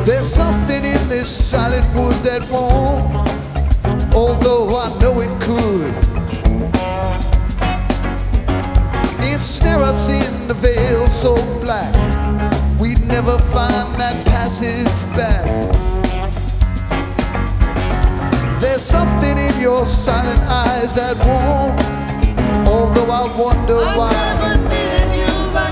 There's something in this silent wood that won't, although I know it could, ensnare us in the veil so black we'd never find that passage back. There's something in your silent eyes that won't, although I wonder why. I never needed